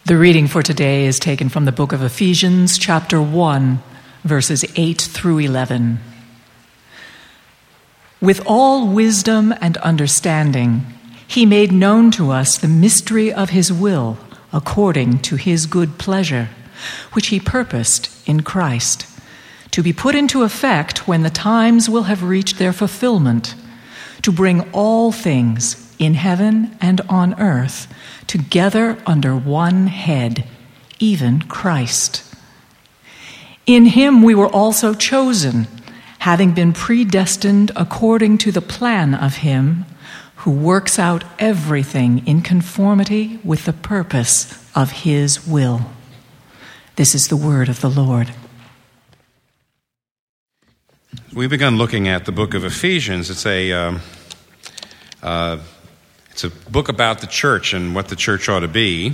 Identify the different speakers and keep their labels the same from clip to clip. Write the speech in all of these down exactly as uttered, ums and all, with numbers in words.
Speaker 1: The reading for today is taken from the book of Ephesians, chapter one, verses eight through eleven. With all wisdom and understanding, he made known to us the mystery of his will, according to his good pleasure, which he purposed in Christ, to be put into effect when the times will have reached their fulfillment, to bring all things in heaven and on earth together under one head, even Christ. In him we were also chosen, having been predestined according to the plan of him who works out everything in conformity with the purpose of his will. This is the word of the Lord.
Speaker 2: We've begun looking at the book of Ephesians. It's a um, uh, it's a book about the church and what the church ought to be.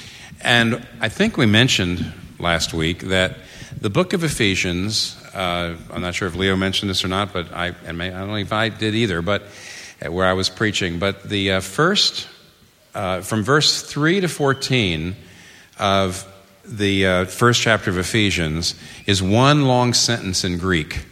Speaker 2: And I think we mentioned last week that the book of Ephesians, uh, I'm not sure if Leo mentioned this or not, but I, and may, I don't know if I did either, but where I was preaching, but the uh, first, uh, from verse three to fourteen of the uh, first chapter of Ephesians is one long sentence in Greek.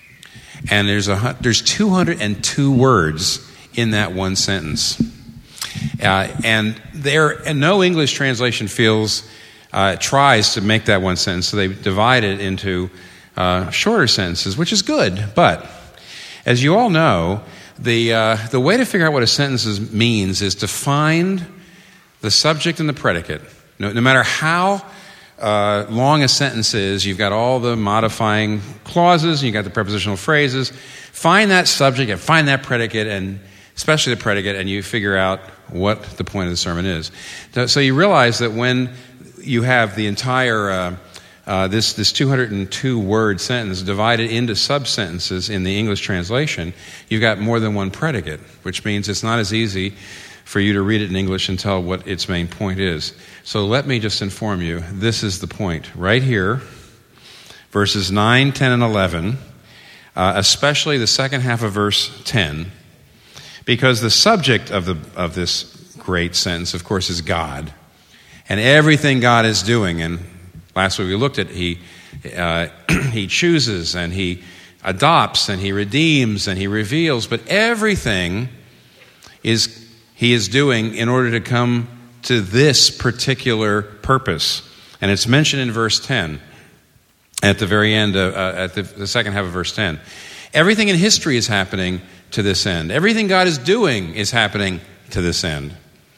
Speaker 2: And there's a, there's two hundred two words in that one sentence. Uh, and there, and no English translation feels, uh, tries to make that one sentence, so they divide it into uh, shorter sentences, which is good. But as you all know, the uh, the way to figure out what a sentence is, means is to find the subject and the predicate. No, no matter how uh, long a sentence is, you've got all the modifying clauses, and you've got the prepositional phrases. Find that subject and find that predicate, and especially the predicate, and you figure out what the point of the sermon is. So you realize that when you have the entire uh, uh, this this two hundred two word sentence divided into sub-sentences in the English translation, you've got more than one predicate, which means it's not as easy for you to read it in English and tell what its main point is. So let me just inform you, this is the point. Right here, verses nine, ten, and eleven, uh, especially the second half of verse ten, because the subject of the of this great sentence, of course, is God. And everything God is doing, and last week we looked at, he uh, he chooses, and he adopts, and he redeems, and he reveals, but everything is he is doing in order to come to this particular purpose. And it's mentioned in verse ten, at the very end, uh, uh, at the, the second half of verse ten. Everything in history is happening to this end. Everything God is doing is happening to this end.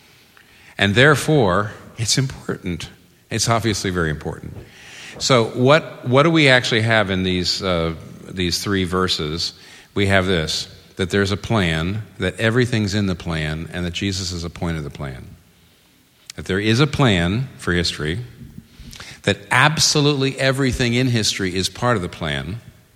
Speaker 2: And therefore, it's important. It's obviously very important. So what what do we actually have in these uh, these three verses? We have this, that there's a plan, that everything's in the plan, and that Jesus is a point of the plan. That there is a plan for history, that absolutely everything in history is part of the plan,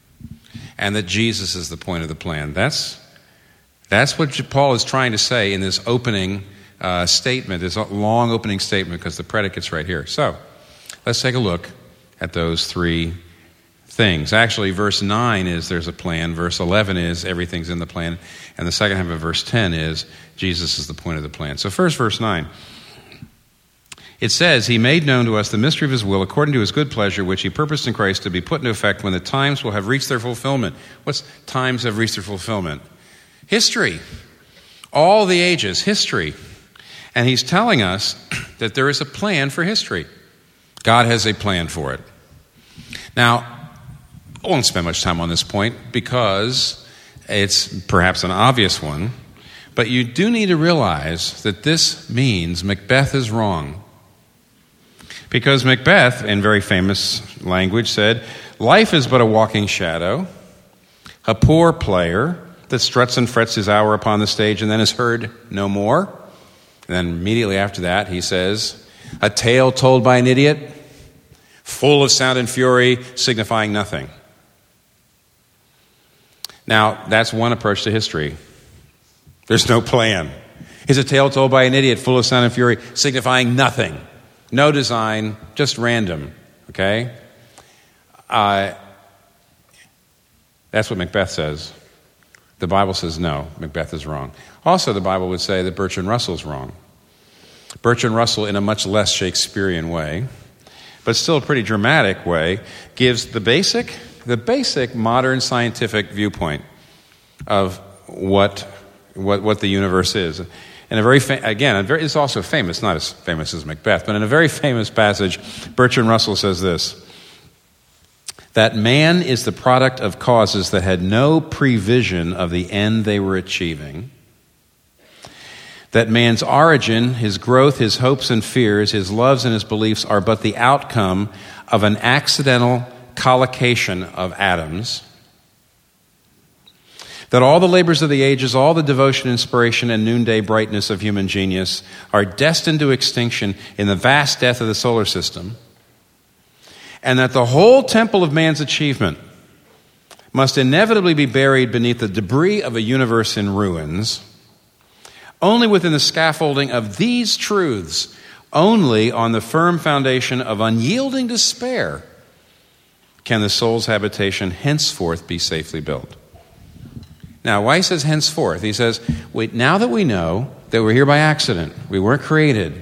Speaker 2: and that Jesus is the point of the plan. That's that's what Paul is trying to say in this opening uh, statement, this long opening statement, because the predicate's right here. So let's take a look at those three things. Actually, verse nine is there's a plan. Verse eleven is everything's in the plan. And the second half of verse ten is Jesus is the point of the plan. So first, verse nine. It says, he made known to us the mystery of his will according to his good pleasure, which he purposed in Christ to be put into effect when the times will have reached their fulfillment. What's times have reached their fulfillment? History. All the ages, history. And he's telling us that there is a plan for history. God has a plan for it. Now, I won't spend much time on this point because it's perhaps an obvious one, but you do need to realize that this means Macbeth is wrong. Because Macbeth, in very famous language, said, life is but a walking shadow, a poor player that struts and frets his hour upon the stage and then is heard no more. And then immediately after that, he says, a tale told by an idiot, full of sound and fury, signifying nothing. Now, that's one approach to history. There's no plan. It's a tale told by an idiot, full of sound and fury, signifying nothing. No design, just random, okay? Uh, that's what Macbeth says. The Bible says no, Macbeth is wrong. Also, the Bible would say that Bertrand Russell's wrong. Bertrand Russell, in a much less Shakespearean way, but still a pretty dramatic way, gives the basic, the basic modern scientific viewpoint of what what, what the universe is. In a very fa- again, a very, it's also famous, not as famous as Macbeth, but in a very famous passage, Bertrand Russell says this: that man is the product of causes that had no prevision of the end they were achieving. That man's origin, his growth, his hopes and fears, his loves and his beliefs are but the outcome of an accidental collocation of atoms. That all the labors of the ages, all the devotion, inspiration, and noonday brightness of human genius are destined to extinction in the vast death of the solar system. And that the whole temple of man's achievement must inevitably be buried beneath the debris of a universe in ruins. Only within the scaffolding of these truths, only on the firm foundation of unyielding despair, can the soul's habitation henceforth be safely built. Now, why he says henceforth? He says, wait, now that we know that we're here by accident, we weren't created,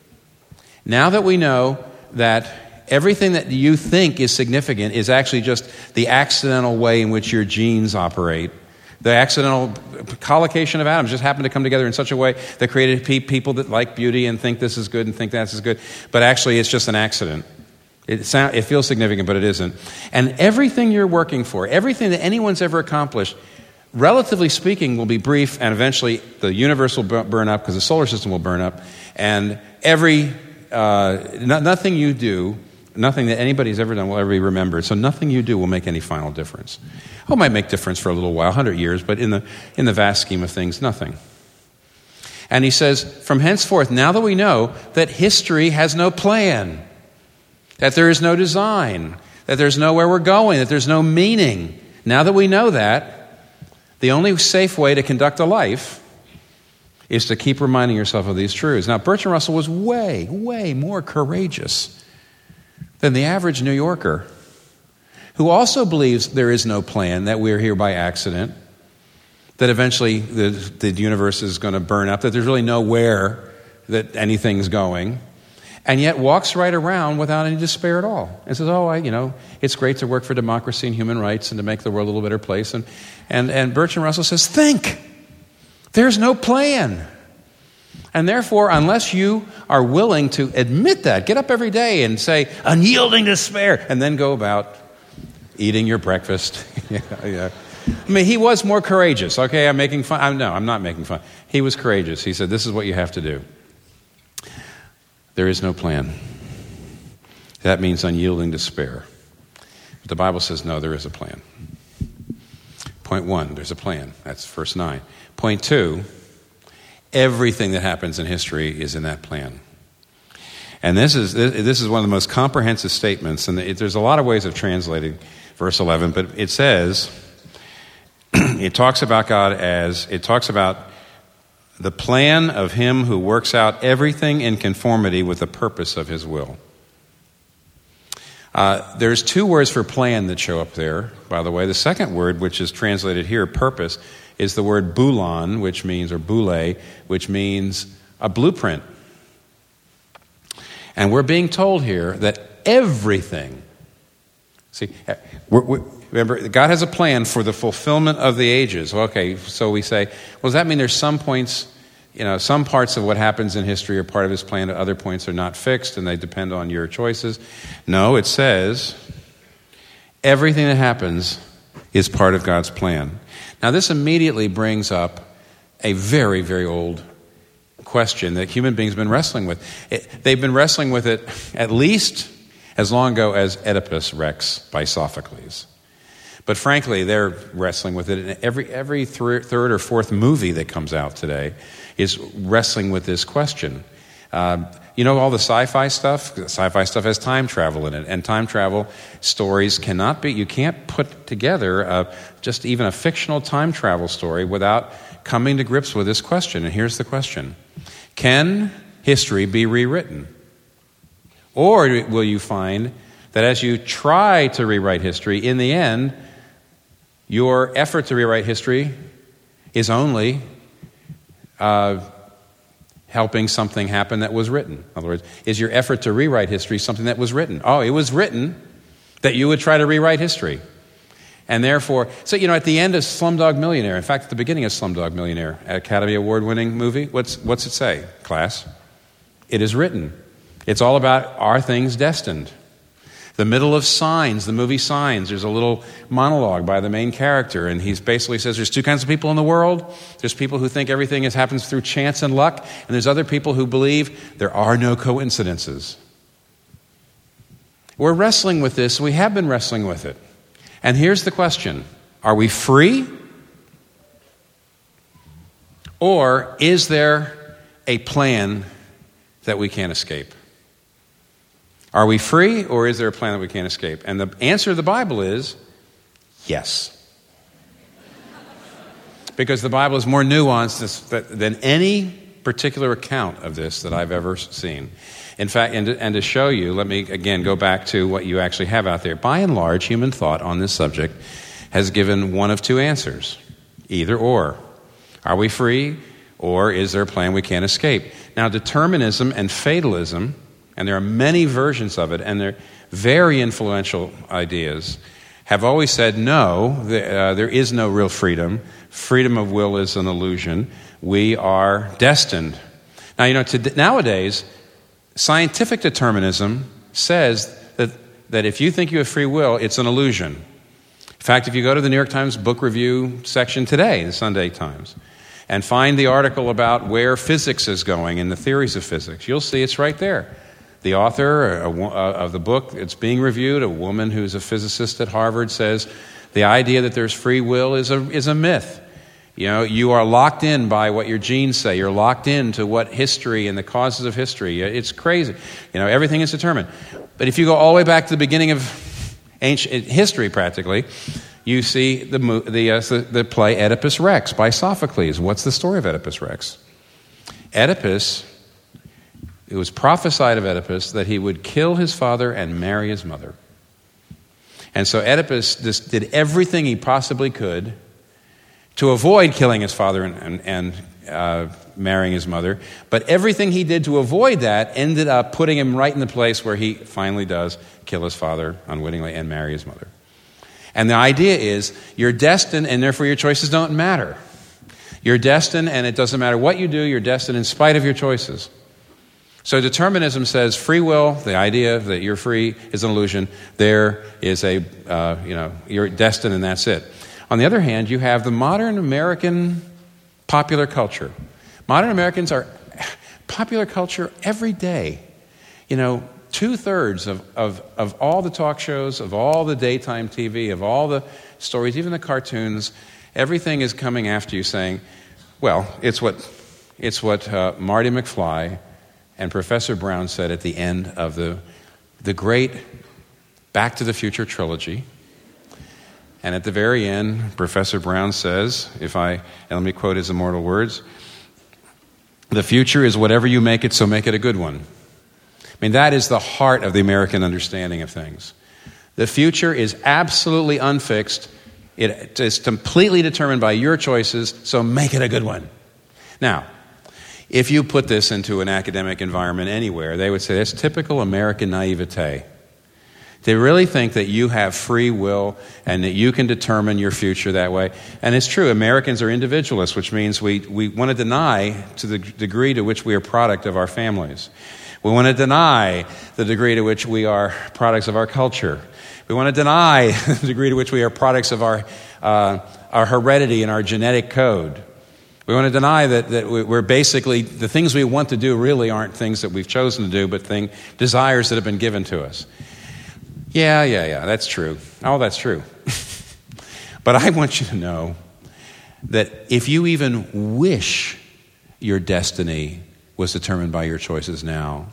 Speaker 2: now that we know that everything that you think is significant is actually just the accidental way in which your genes operate, the accidental collocation of atoms just happened to come together in such a way that created pe- people that like beauty and think this is good and think that's good, but actually it's just an accident. It, sound, it feels significant, but it isn't. And everything you're working for, everything that anyone's ever accomplished, relatively speaking, will be brief, and eventually the universe will burn up because the solar system will burn up, and every uh, no, nothing you do, nothing that anybody's ever done will ever be remembered. So nothing you do will make any final difference. Oh, it might make difference for a little while, one hundred years, but in the in the vast scheme of things, nothing. And he says, from henceforth, now that we know that history has no plan, that there is no design, that there's nowhere we're going, that there's no meaning, now that we know that, the only safe way to conduct a life is to keep reminding yourself of these truths. Now, Bertrand Russell was way, way more courageous than the average New Yorker, who also believes there is no plan, that we're here by accident, that eventually the, the universe is going to burn up, that there's really nowhere that anything's going, and yet walks right around without any despair at all. And says, oh, I, you know, it's great to work for democracy and human rights and to make the world a little better place. And, and, and Bertrand Russell says, think. There's no plan. And therefore, unless you are willing to admit that, get up every day and say, unyielding despair, and then go about eating your breakfast. yeah, yeah. I mean, he was more courageous. Okay, I'm making fun. I'm, no, I'm not making fun. He was courageous. He said, this is what you have to do. There is no plan. That means unyielding despair. But the Bible says, no, there is a plan. Point one, there's a plan. That's verse nine. Point two, everything that happens in history is in that plan. And this is this is one of the most comprehensive statements, and it, there's a lot of ways of translating verse eleven, but it says, it talks about God as, it talks about the plan of him who works out everything in conformity with the purpose of his will. Uh, there's two words for plan that show up there, by the way. The second word, which is translated here, purpose, is the word boulon, which means, or boule, which means a blueprint. And we're being told here that everything, see, we're, we're, remember, God has a plan for the fulfillment of the ages. Okay, so we say, well, does that mean there's some points, you know, some parts of what happens in history are part of his plan, other points are not fixed, and they depend on your choices? No, it says everything that happens is part of God's plan. Now, this immediately brings up a very, very old question that human beings have been wrestling with. It, they've been wrestling with it at least as long ago as Oedipus Rex by Sophocles. But frankly, they're wrestling with it. And every every th- third or fourth movie that comes out today is wrestling with this question. Um, you know, all the sci-fi stuff? Sci-fi stuff has time travel in it. And time travel stories cannot be, you can't put together a, just even a fictional time travel story without coming to grips with this question. And here's the question. Can history be rewritten? Or will you find that as you try to rewrite history, in the end, your effort to rewrite history is only uh, helping something happen that was written? In other words, is your effort to rewrite history something that was written? Oh, it was written that you would try to rewrite history. And therefore, so, you know, at the end of Slumdog Millionaire, in fact, at the beginning of Slumdog Millionaire, Academy Award-winning movie, what's, what's it say, class? It is written. It's all about, are things destined? The middle of Signs, the movie Signs, there's a little monologue by the main character, and he basically says there's two kinds of people in the world. There's people who think everything is, happens through chance and luck, and there's other people who believe there are no coincidences. We're wrestling with this. We have been wrestling with it. And here's the question. Are we free? Or is there a plan that we can't escape? Are we free, or is there a plan that we can't escape? And the answer to the Bible is yes. Because the Bible is more nuanced than any particular account of this that I've ever seen. In fact, and to, and to show you, let me again go back to what you actually have out there. By and large, human thought on this subject has given one of two answers, either or. Are we free, or is there a plan we can't escape? Now, determinism and fatalism, and there are many versions of it, and they're very influential ideas, have always said, no, the, uh, there is no real freedom. Freedom of will is an illusion. We are destined. Now, you know, to, nowadays, scientific determinism says that, that if you think you have free will, it's an illusion. In fact, if you go to the New York Times book review section today, the Sunday Times, and find the article about where physics is going and the theories of physics, you'll see it's right there. The author of the book that's being reviewed, a woman who's a physicist at Harvard, says the idea that there's free will is a is a myth. You know, you are locked in by what your genes say. You're locked into what history and the causes of history. It's crazy. You know, everything is determined. But if you go all the way back to the beginning of ancient history, practically, you see the the, uh, the the play Oedipus Rex by Sophocles. What's the story of Oedipus Rex? Oedipus. It was prophesied of Oedipus that he would kill his father and marry his mother. And so Oedipus just did everything he possibly could to avoid killing his father and, and, and uh, marrying his mother. But everything he did to avoid that ended up putting him right in the place where he finally does kill his father unwittingly and marry his mother. And the idea is you're destined, and therefore your choices don't matter. You're destined, and it doesn't matter what you do, you're destined in spite of your choices. So determinism says free will, the idea that you're free is an illusion. There is a, uh, you know, you're destined and that's it. On the other hand, you have the modern American popular culture. Modern Americans are popular culture every day. You know, two-thirds of, of, of all the talk shows, of all the daytime T V, of all the stories, even the cartoons, everything is coming after you saying, well, it's what, it's what uh, Marty McFly and Professor Brown said at the end of the, the great Back to the Future trilogy. And at the very end, Professor Brown says, if I, and let me quote his immortal words, "The future is whatever you make it, so make it a good one." I mean, that is the heart of the American understanding of things. The future is absolutely unfixed. It is completely determined by your choices, so make it a good one. Now, if you put this into an academic environment anywhere, they would say that's typical American naivete. They really think that you have free will and that you can determine your future that way. And it's true, Americans are individualists, which means we, we want to deny to the degree to which we are product of our families. We want to deny the degree to which we are products of our culture. We want to deny the degree to which we are products of our, uh, our heredity and our genetic code. We want to deny that, that we're basically, the things we want to do really aren't things that we've chosen to do, but thing, desires that have been given to us. Yeah, yeah, yeah, that's true. Oh, that's true. But I want you to know that if you even wish your destiny was determined by your choices now,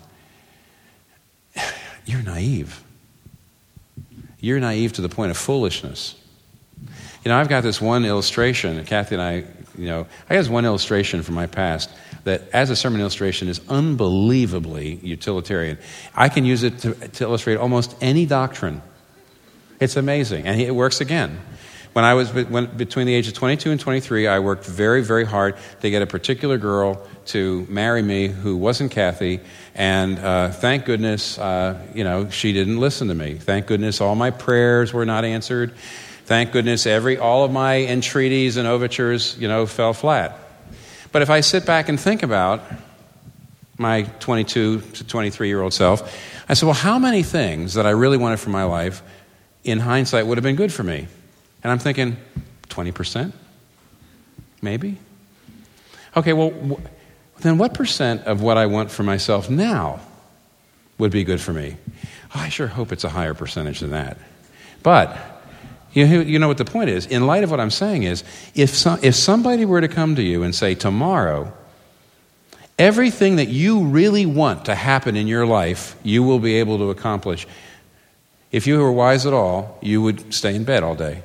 Speaker 2: you're naive. You're naive to the point of foolishness. You know, I've got this one illustration, and Kathy and I, you know, I got this one illustration from my past that as a sermon illustration is unbelievably utilitarian. I can use it to, to illustrate almost any doctrine. It's amazing, and it works again. When I was when, between the age of twenty-two and twenty-three, I worked very, very hard to get a particular girl to marry me who wasn't Kathy, and uh, thank goodness, uh, you know, she didn't listen to me. Thank goodness all my prayers were not answered. Thank goodness every all of my entreaties and overtures, you know, fell flat. But if I sit back and think about my twenty-two to twenty-three-year-old self, I said, well, how many things that I really wanted for my life, in hindsight, would have been good for me? And I'm thinking, twenty percent? Maybe? Okay, well, w- then what percent of what I want for myself now would be good for me? Oh, I sure hope it's a higher percentage than that. But you know, you know what the point is? In light of what I'm saying is, if some, if somebody were to come to you and say, tomorrow, everything that you really want to happen in your life, you will be able to accomplish. If you were wise at all, you would stay in bed all day.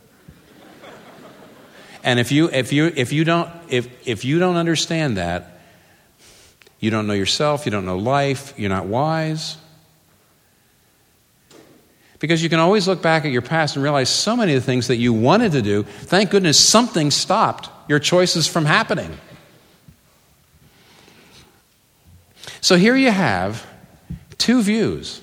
Speaker 2: And if you if you if you don't if if you don't understand that, you don't know yourself, you don't know life, you're not wise. Because you can always look back at your past and realize so many of the things that you wanted to do, thank goodness something stopped your choices from happening. So here you have two views.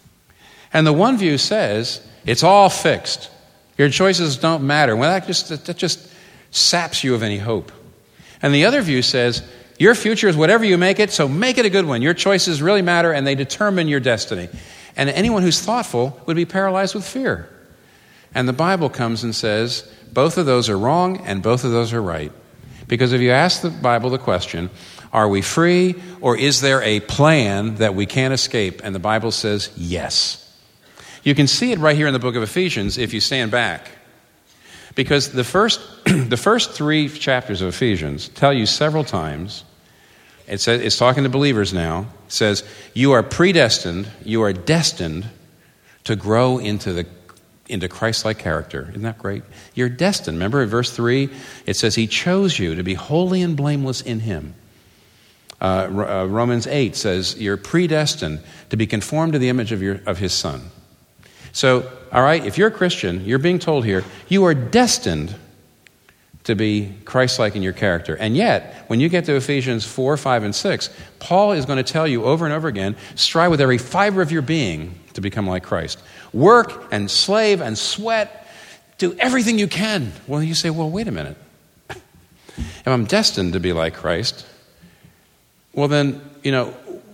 Speaker 2: And the one view says, it's all fixed. Your choices don't matter. Well, that just, that just saps you of any hope. And the other view says, your future is whatever you make it, so make it a good one. Your choices really matter, and they determine your destiny. And anyone who's thoughtful would be paralyzed with fear. And the Bible comes and says, both of those are wrong, and both of those are right. Because if you ask the Bible the question, are we free, or is there a plan that we can't escape? And the Bible says yes. You can see it right here in the book of Ephesians if you stand back. Because the first the first three chapters of Ephesians tell you several times, it says, it's talking to believers now, it says, you are predestined, you are destined to grow into the into Christ-like character. Isn't that great? You're destined. Remember in verse three, it says he chose you to be holy and blameless in him. Uh, uh, Romans eight says you're predestined to be conformed to the image of your of his Son. So, all right, if you're a Christian, you're being told here, you are destined to be Christ-like in your character. And yet, when you get to Ephesians four, five, and six, Paul is going to tell you over and over again, strive with every fiber of your being to become like Christ. Work and slave and sweat. Do everything you can. Well, you say, well, wait a minute. If I'm destined to be like Christ, well then, you know,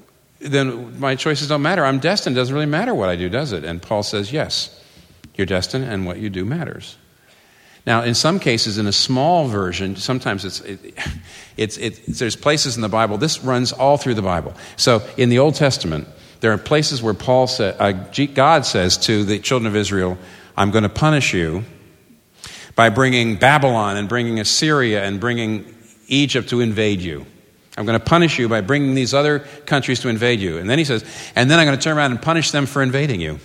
Speaker 2: then my choices don't matter. I'm destined. It doesn't really matter what I do, does it? And Paul says, yes, you're destined and what you do matters. Now, in some cases, in a small version, sometimes it's, it, it's, it's there's places in the Bible, this runs all through the Bible. So in the Old Testament, there are places where Paul said, uh, God says to the children of Israel, I'm going to punish you by bringing Babylon and bringing Assyria and bringing Egypt to invade you. I'm going to punish you by bringing these other countries to invade you. And then he says, and then I'm going to turn around and punish them for invading you.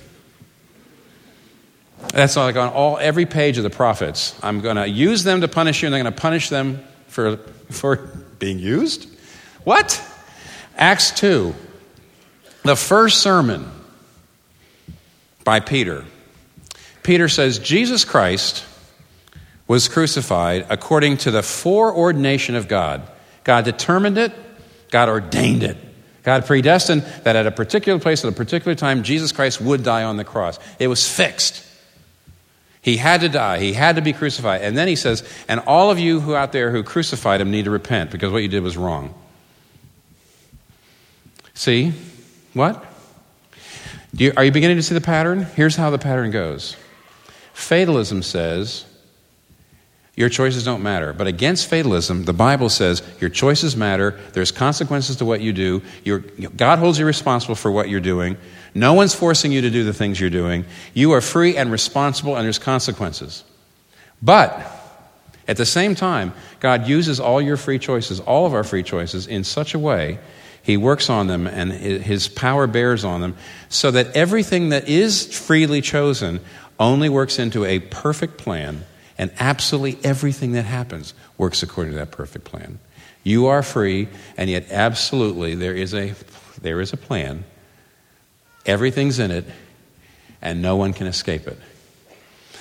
Speaker 2: That's like on all every page of the prophets. I'm going to use them to punish you, and I'm going to punish them for, for being used? What? Acts two, the first sermon by Peter. Peter says, Jesus Christ was crucified according to the foreordination of God. God determined it. God ordained it. God predestined that at a particular place, at a particular time, Jesus Christ would die on the cross. It was fixed. He had to die. He had to be crucified. And then he says, and all of you who out there who crucified him need to repent because what you did was wrong. See? What? Do you, are you beginning to see the pattern? Here's how the pattern goes. Fatalism says, your choices don't matter. But against fatalism, the Bible says your choices matter. There's consequences to what you do. You're, God holds you responsible for what you're doing. No one's forcing you to do the things you're doing. You are free and responsible, and there's consequences. But at the same time, God uses all your free choices, all of our free choices, in such a way, he works on them and his power bears on them, so that everything that is freely chosen only works into a perfect plan. And absolutely everything that happens works according to that perfect plan. You are free, and yet absolutely there is a there is a plan. Everything's in it, and no one can escape it.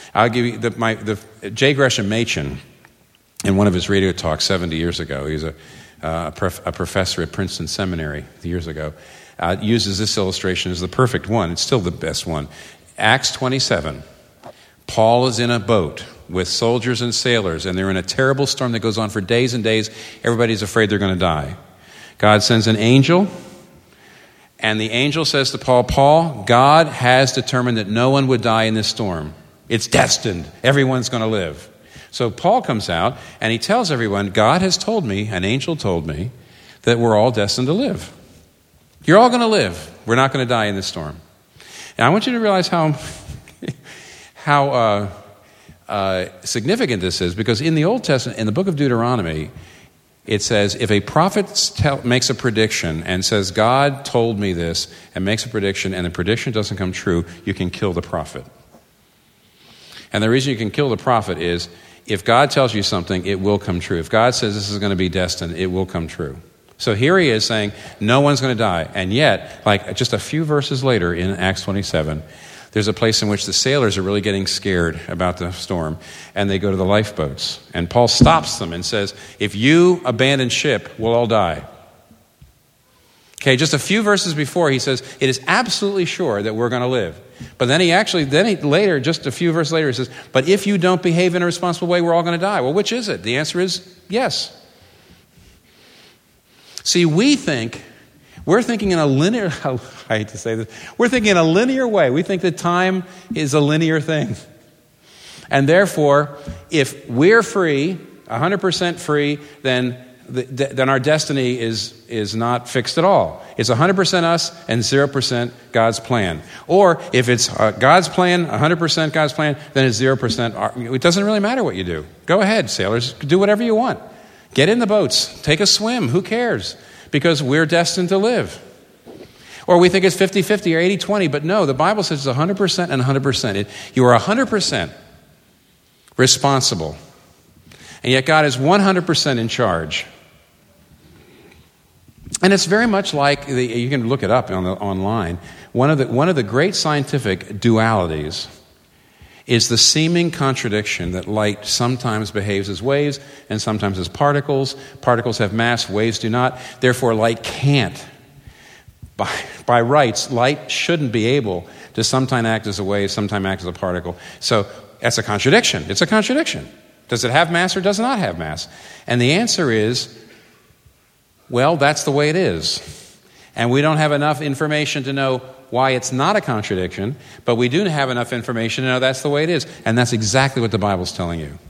Speaker 2: I'll give you the, my, the J. Gresham Machen, in one of his radio talks seventy years ago, he's a, uh, a, prof, a professor at Princeton Seminary years ago, uh, uses this illustration as the perfect one. It's still the best one. Acts twenty-seven. Paul is in a boat with soldiers and sailors, and they're in a terrible storm that goes on for days and days. Everybody's afraid they're going to die. God sends an angel, and the angel says to Paul, Paul, God has determined that no one would die in this storm. It's destined. Everyone's going to live. So Paul comes out, and he tells everyone, God has told me, an angel told me, that we're all destined to live. You're all going to live. We're not going to die in this storm. And I want you to realize how... How uh, uh, significant this is, because in the Old Testament, in the book of Deuteronomy, it says, if a prophet tell, makes a prediction and says, God told me this, and makes a prediction, and the prediction doesn't come true, you can kill the prophet. And the reason you can kill the prophet is, if God tells you something, it will come true. If God says this is going to be destined, it will come true. So here he is saying, no one's going to die. And yet, like just a few verses later in Acts twenty-seven, there's a place in which the sailors are really getting scared about the storm, and they go to the lifeboats. And Paul stops them and says, if you abandon ship, we'll all die. Okay, just a few verses before, he says, it is absolutely sure that we're going to live. But then he actually, then he later, just a few verses later, he says, but if you don't behave in a responsible way, we're all going to die. Well, which is it? The answer is yes. See, we think... We're thinking in a linear, I hate to say this, we're thinking in a linear way. We think that time is a linear thing. And therefore, if we're free, one hundred percent free, then the, then our destiny is, is not fixed at all. It's one hundred percent us and zero percent God's plan. Or if it's uh, God's plan, one hundred percent God's plan, then it's zero percent. Our, it doesn't really matter what you do. Go ahead, sailors. Do whatever you want. Get in the boats. Take a swim. Who cares? Because we're destined to live. Or we think it's fifty-fifty or eighty twenty, but no, the Bible says it's one hundred percent and one hundred percent. It, you are one hundred percent responsible. And yet God is one hundred percent in charge. And it's very much like, the, you can look it up on the, online, one of the, one of the great scientific dualities is the seeming contradiction that light sometimes behaves as waves and sometimes as particles. Particles have mass, waves do not. Therefore, light can't. By, by rights, light shouldn't be able to sometime act as a wave, sometime act as a particle. So that's a contradiction. It's a contradiction. Does it have mass or does it not have mass? And the answer is, well, that's the way it is. And we don't have enough information to know why it's not a contradiction, but we do have enough information to know that's the way it is. And that's exactly what the Bible's telling you.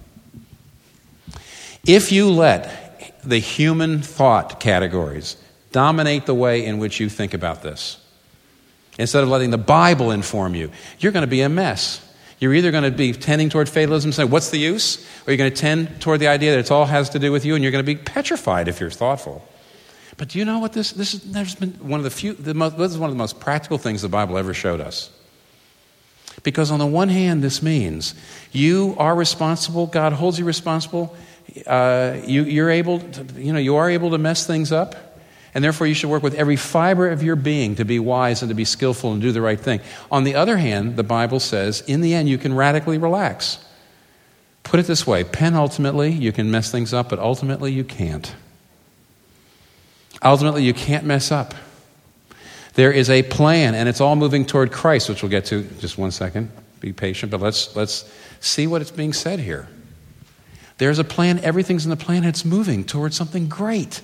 Speaker 2: If you let the human thought categories dominate the way in which you think about this, instead of letting the Bible inform you, you're going to be a mess. You're either going to be tending toward fatalism, saying, what's the use? Or you're going to tend toward the idea that it all has to do with you, and you're going to be petrified if you're thoughtful. But do you know what this, this is, there's been one of the few, the most, this is one of the most practical things the Bible ever showed us. Because on the one hand, this means you are responsible, God holds you responsible, uh, you, you're able to, you know, you are able to mess things up, and therefore you should work with every fiber of your being to be wise and to be skillful and do the right thing. On the other hand, the Bible says, in the end, you can radically relax. Put it this way, penultimately, you can mess things up, but ultimately you can't. Ultimately, you can't mess up. There is a plan, and it's all moving toward Christ, which we'll get to in just one second. Be patient, but let's let's see what is being said here. There's a plan. Everything's in the plan, and it's moving towards something great.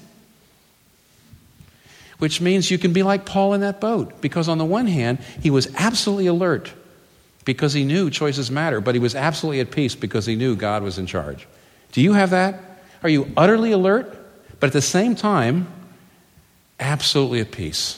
Speaker 2: Which means you can be like Paul in that boat, because on the one hand, he was absolutely alert because he knew choices matter, but he was absolutely at peace because he knew God was in charge. Do you have that? Are you utterly alert, but at the same time, absolutely at peace?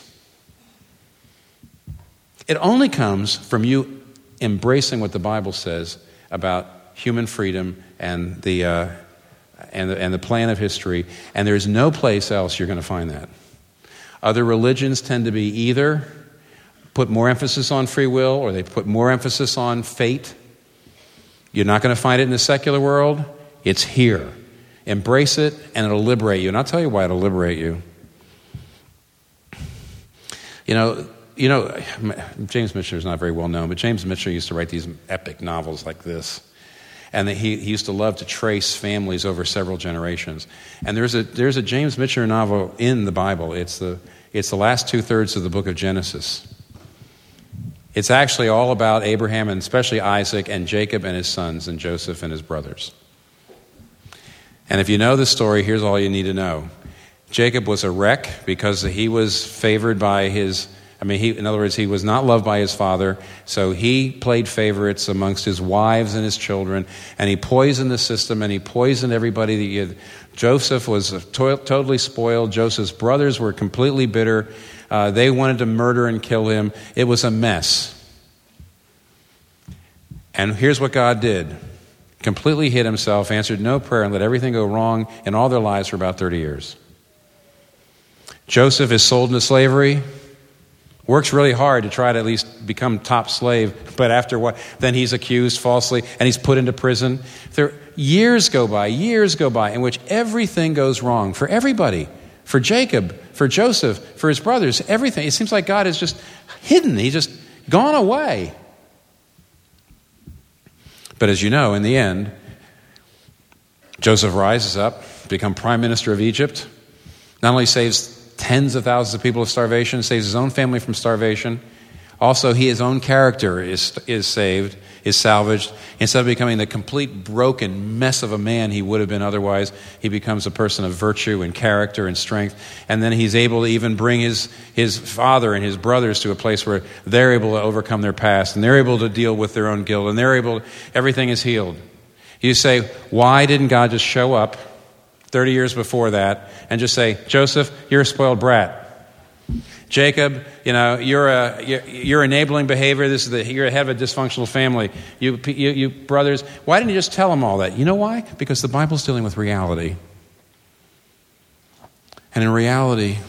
Speaker 2: It only comes from you embracing what the Bible says about human freedom and the, uh, and the, and the plan of history, and there's no place else you're going to find that. Other religions tend to be either put more emphasis on free will or they put more emphasis on fate. You're not going to find it in the secular world. It's here. Embrace it and it'll liberate you. And I'll tell you why it'll liberate you. You know, you know, James Michener is not very well known, but James Michener used to write these epic novels like this. And he, he used to love to trace families over several generations. And there's a there's a James Michener novel in the Bible. It's the it's the last two-thirds of the book of Genesis. It's actually all about Abraham and especially Isaac and Jacob and his sons and Joseph and his brothers. And if you know the story, here's all you need to know. Jacob was a wreck because he was favored by his, I mean, he, in other words, he was not loved by his father, so he played favorites amongst his wives and his children, and he poisoned the system, and he poisoned everybody. That he had. Joseph was to- totally spoiled. Joseph's brothers were completely bitter. Uh, they wanted to murder and kill him. It was a mess. And here's what God did. Completely hid himself, answered no prayer, and let everything go wrong in all their lives for about thirty years. Joseph is sold into slavery, works really hard to try to at least become top slave, but after what, then he's accused falsely, and he's put into prison. There, years go by, years go by, in which everything goes wrong for everybody. For Jacob, for Joseph, for his brothers, everything. It seems like God is just hidden. He's just gone away. But as you know, in the end, Joseph rises up, becomes prime minister of Egypt, not only saves tens of thousands of people of starvation, saves his own family from starvation. Also, he, his own character is is saved, is salvaged. Instead of becoming the complete broken mess of a man he would have been otherwise, he becomes a person of virtue and character and strength. And then he's able to even bring his, his father and his brothers to a place where they're able to overcome their past, and they're able to deal with their own guilt, and they're able, everything is healed. You say, why didn't God just show up thirty years before that and just say, Joseph, you're a spoiled brat. Jacob, you know, you're a you're, you're enabling behavior. This is the you're head of a dysfunctional family. You, you you brothers, why didn't you just tell them all that? You know why? Because the Bible's dealing with reality, and in reality,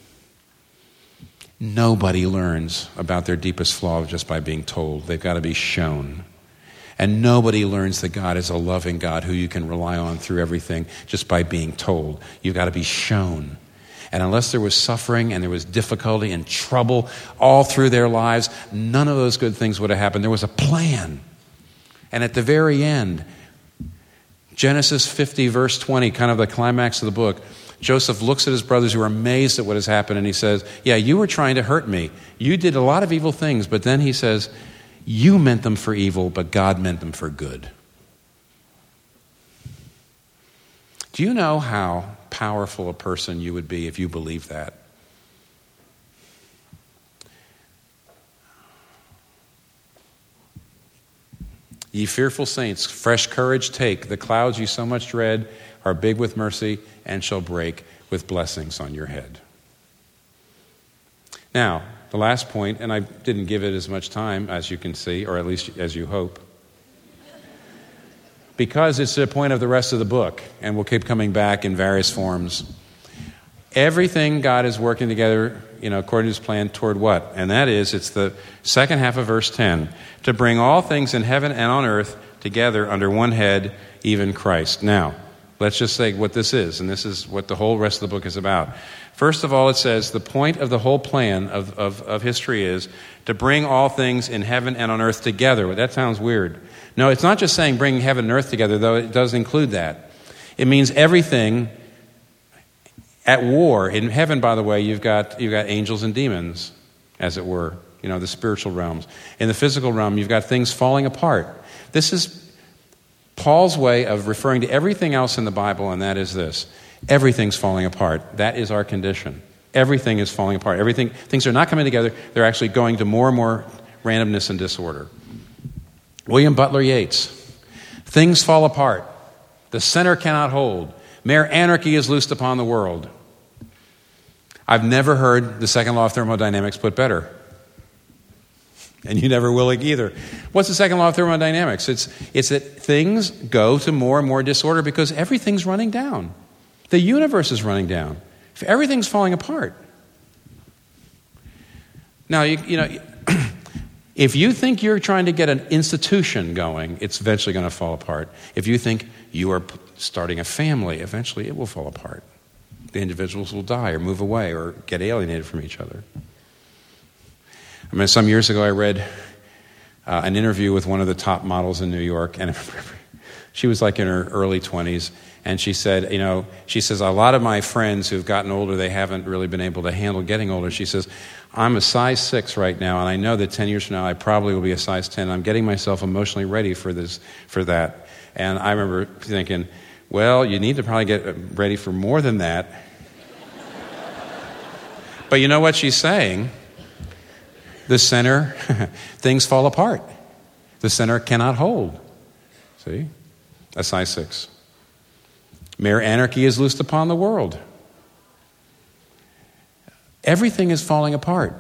Speaker 2: nobody learns about their deepest flaw just by being told. They've got to be shown. And nobody learns that God is a loving God who you can rely on through everything just by being told. You've got to be shown. And unless there was suffering and there was difficulty and trouble all through their lives, none of those good things would have happened. There was a plan. And at the very end, Genesis fifty, verse twenty, kind of the climax of the book, Joseph looks at his brothers who are amazed at what has happened, and he says, yeah, you were trying to hurt me. You did a lot of evil things, but then he says, you meant them for evil, but God meant them for good. Do you know how powerful a person you would be if you believed that? Ye fearful saints, fresh courage take. The clouds you so much dread are big with mercy and shall break with blessings on your head. Now, the last point, and I didn't give it as much time as you can see, or at least as you hope, because it's the point of the rest of the book, and we'll keep coming back in various forms. Everything God is working together, you know, according to his plan toward what? And that is, it's the second half of verse ten, to bring all things in heaven and on earth together under one head, even Christ. Now, let's just say what this is, and this is what the whole rest of the book is about. First of all, it says the point of the whole plan of, of, of history is to bring all things in heaven and on earth together. Well, that sounds weird. No, it's not just saying bringing heaven and earth together, though it does include that. It means everything at war. In heaven, by the way, you've got you've got angels and demons, as it were, you know, the spiritual realms. In the physical realm, you've got things falling apart. This is Paul's way of referring to everything else in the Bible, and that is this. Everything's falling apart. That is our condition. Everything is falling apart. Everything, things are not coming together. They're actually going to more and more randomness and disorder. William Butler Yeats. Things fall apart. The center cannot hold. Mere anarchy is loosed upon the world. I've never heard the second law of thermodynamics put better. And you never will either. What's the second law of thermodynamics? It's, it's that things go to more and more disorder because everything's running down. The universe is running down. Everything's falling apart. Now, you, you know, if you think you're trying to get an institution going, it's eventually going to fall apart. If you think you are starting a family, eventually it will fall apart. The individuals will die or move away or get alienated from each other. I mean, some years ago I read uh, an interview with one of the top models in New York, and she was like in her early twenties, and she said, you know, she says, a lot of my friends who've gotten older, they haven't really been able to handle getting older. She says, I'm a size six right now, and I know that ten years from now I probably will be a size ten. I'm getting myself emotionally ready for this, for that. And I remember thinking, well, you need to probably get ready for more than that. But you know what she's saying? The center, things fall apart. The center cannot hold. See? A size six. Mere anarchy is loosed upon the world. Everything is falling apart.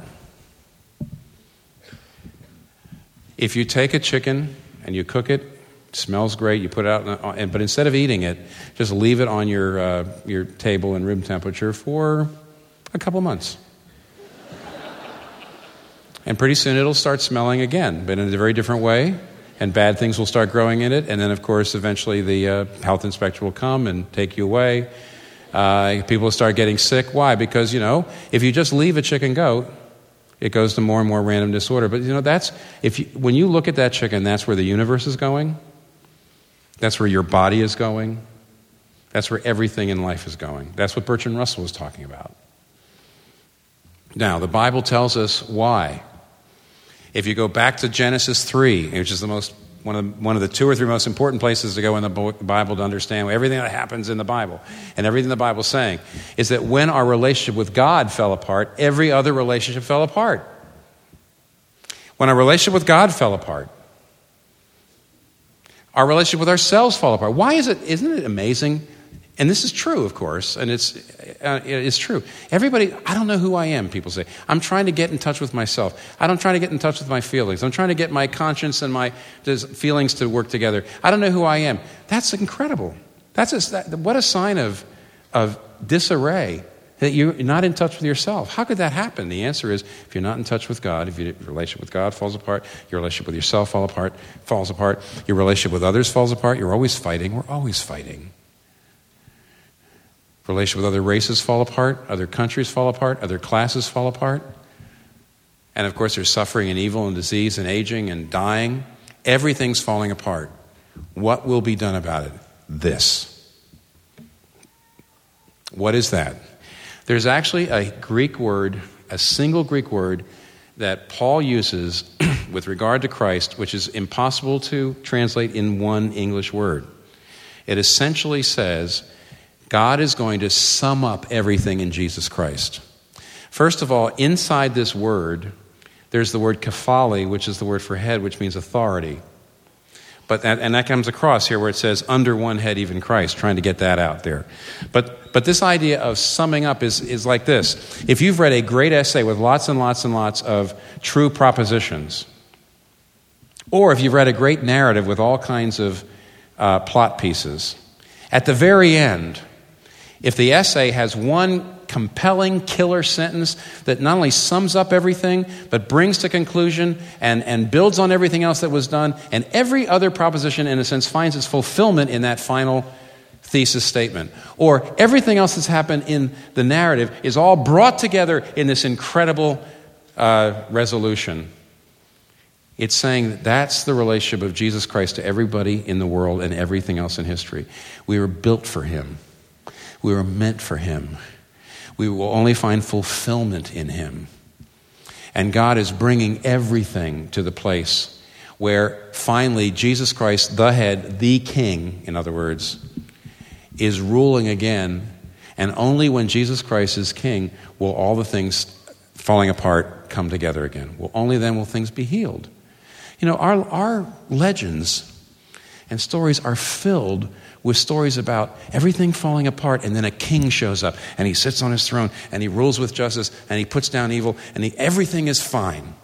Speaker 2: If you take a chicken and you cook it, it smells great, you put it out, and but instead of eating it, just leave it on your uh, your table in room temperature for a couple months. And pretty soon it'll start smelling again, but in a very different way, and bad things will start growing in it, and then, of course, eventually the uh, health inspector will come and take you away. Uh, people will start getting sick. Why? Because, you know, if you just leave a chicken go, it goes to more and more random disorder. But, you know, that's, if you, when you look at that chicken, that's where the universe is going. That's where your body is going. That's where everything in life is going. That's what Bertrand Russell was talking about. Now, the Bible tells us why. If you go back to Genesis three, which is the most one of the, one of the two or three most important places to go in the Bible to understand everything that happens in the Bible, and everything the Bible is saying, is that when our relationship with God fell apart, every other relationship fell apart. When our relationship with God fell apart, our relationship with ourselves fell apart. Why is it? Isn't it amazing? And this is true, of course, and it's uh, it's true. Everybody, I don't know who I am, people say. I'm trying to get in touch with myself. I don't try to get in touch with my feelings. I'm trying to get my conscience and my feelings to work together. I don't know who I am. That's incredible. That's a, that, what a sign of of disarray, that you're not in touch with yourself. How could that happen? The answer is, if you're not in touch with God, if your relationship with God falls apart, your relationship with yourself fall apart, falls apart, your relationship with others falls apart, you're always fighting. We're always fighting. Relationship with other races fall apart, other countries fall apart, other classes fall apart. And of course there's suffering and evil and disease and aging and dying. Everything's falling apart. What will be done about it? This. What is that? There's actually a Greek word, a single Greek word that Paul uses with regard to Christ, which is impossible to translate in one English word. It essentially says, God is going to sum up everything in Jesus Christ. First of all, inside this word, there's the word kephali, which is the word for head, which means authority. But that, and that comes across here where it says, under one head, even Christ, trying to get that out there. But but this idea of summing up is, is like this. If you've read a great essay with lots and lots and lots of true propositions, or if you've read a great narrative with all kinds of uh, plot pieces, at the very end, if the essay has one compelling killer sentence that not only sums up everything, but brings to conclusion and, and builds on everything else that was done, and every other proposition, in a sense, finds its fulfillment in that final thesis statement, or everything else that's happened in the narrative is all brought together in this incredible uh, resolution, it's saying that that's the relationship of Jesus Christ to everybody in the world and everything else in history. We were built for Him. We were meant for Him. We will only find fulfillment in Him. And God is bringing everything to the place where finally Jesus Christ, the head, the king, in other words, is ruling again. And only when Jesus Christ is king will all the things falling apart come together again. Well, only then will things be healed. You know, our, our legends and stories are filled with stories about everything falling apart, and then a king shows up, and he sits on his throne, and he rules with justice, and he puts down evil, and he, everything is fine.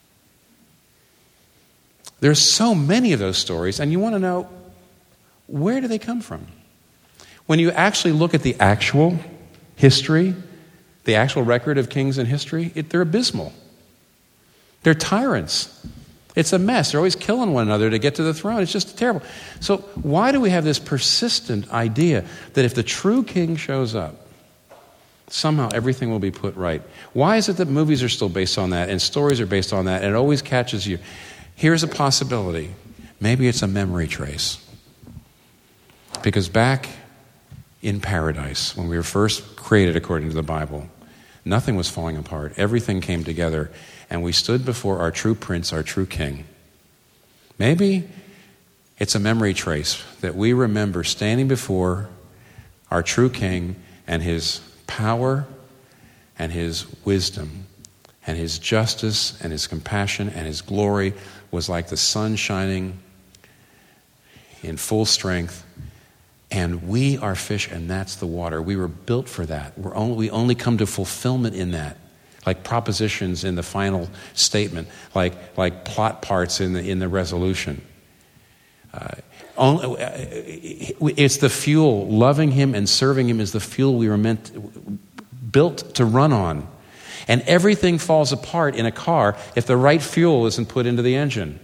Speaker 2: There's so many of those stories, and you want to know, where do they come from? When you actually look at the actual history, the actual record of kings in history, it, they're abysmal. They're tyrants. It's a mess. They're always killing one another to get to the throne. It's just terrible. So why do we have this persistent idea that if the true king shows up, Somehow everything will be put right. Why is it that movies are still based on that and stories are based on that and it always catches you? Here's a possibility. Maybe it's a memory trace. Because back in paradise, when we were first created according to the Bible, nothing was falling apart. Everything came together and we stood before our true Prince, our true King. Maybe it's a memory trace that we remember standing before our true King and his power and his wisdom and his justice and his compassion and his glory was like the sun shining in full strength. And we are fish, and that's the water. We were built for that. We're only, we only come to fulfillment in that, like propositions in the final statement, like like plot parts in the in the resolution. Uh, only, uh, it's the fuel. Loving him and serving him is the fuel we were meant, to, built to run on. And everything falls apart in a car if the right fuel isn't put into the engine.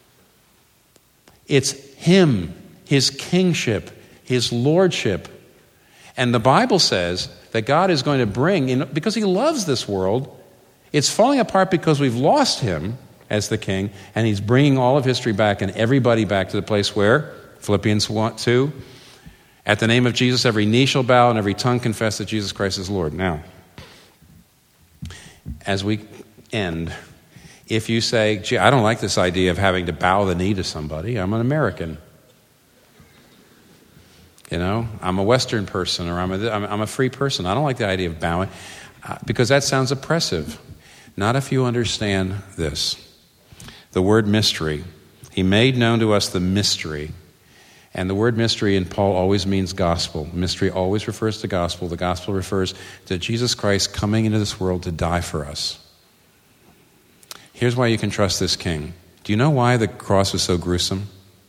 Speaker 2: It's him, his kingship, his lordship. And the Bible says that God is going to bring, in, because he loves this world, it's falling apart because we've lost him as the king, and he's bringing all of history back and everybody back to the place where, Philippians two, at the name of Jesus, every knee shall bow and every tongue confess that Jesus Christ is Lord. Now, as we end, if you say, gee, I don't like this idea of having to bow the knee to somebody, I'm an American. You know, I'm a Western person, or I'm a, I'm a free person. I don't like the idea of bowing uh, because that sounds oppressive. Not if you understand this. The word mystery. He made known to us the mystery. And the word mystery in Paul always means gospel. Mystery always refers to gospel. The gospel refers to Jesus Christ coming into this world to die for us. Here's why you can trust this king. Do you know why the cross was so gruesome?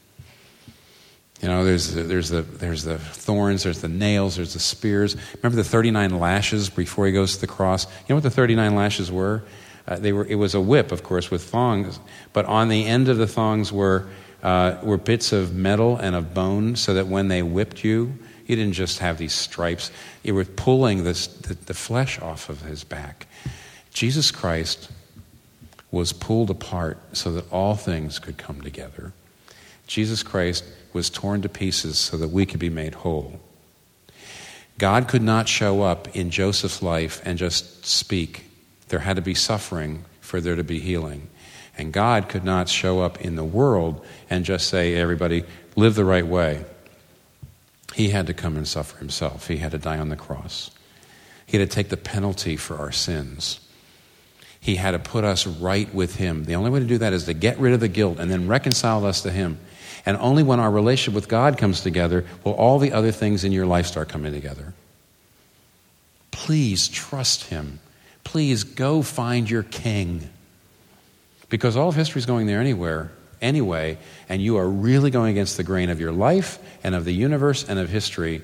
Speaker 2: You know, there's the, there's the there's the thorns, there's the nails, there's the spears. Remember the thirty-nine lashes before he goes to the cross? You know what the thirty-nine lashes were? Uh, they were. It was a whip, of course, with thongs. But on the end of the thongs were uh, were bits of metal and of bone, so that when they whipped you, you didn't just have these stripes. You were pulling this, the, the flesh off of his back. Jesus Christ was pulled apart so that all things could come together. Jesus Christ was torn to pieces so that we could be made whole. God could not show up in Joseph's life and just speak. There had to be suffering for there to be healing. And God could not show up in the world and just say, everybody, live the right way. He had to come and suffer himself. He had to die on the cross. He had to take the penalty for our sins. He had to put us right with him. The only way to do that is to get rid of the guilt and then reconcile us to him. And only when our relationship with God comes together will all the other things in your life start coming together. Please trust him. Please go find your king. Because all of history is going there anywhere, anyway, and you are really going against the grain of your life and of the universe and of history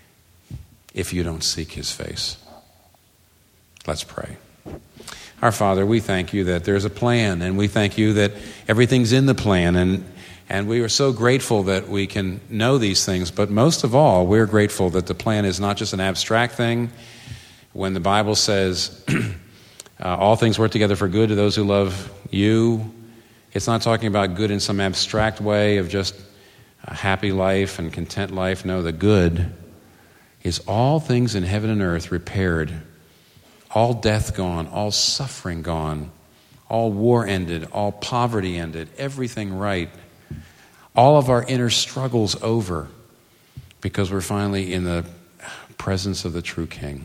Speaker 2: if you don't seek his face. Let's pray. Our Father, we thank you that there's a plan, and we thank you that everything's in the plan, and And we are so grateful that we can know these things, but most of all, we're grateful that the plan is not just an abstract thing. When the Bible says, uh, all things work together for good to those who love you, it's not talking about good in some abstract way of just a happy life and content life. No, the good is all things in heaven and earth repaired, all death gone, all suffering gone, all war ended, all poverty ended, everything right. All of our inner struggles over because we're finally in the presence of the true King.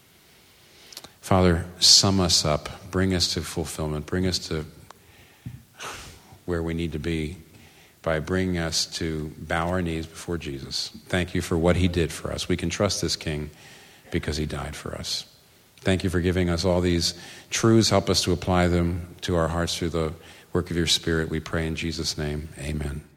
Speaker 2: Father, sum us up. Bring us to fulfillment. Bring us to where we need to be by bringing us to bow our knees before Jesus. Thank you for what he did for us. We can trust this King because he died for us. Thank you for giving us all these truths. Help us to apply them to our hearts through the work of your Spirit. We pray in Jesus' name. Amen.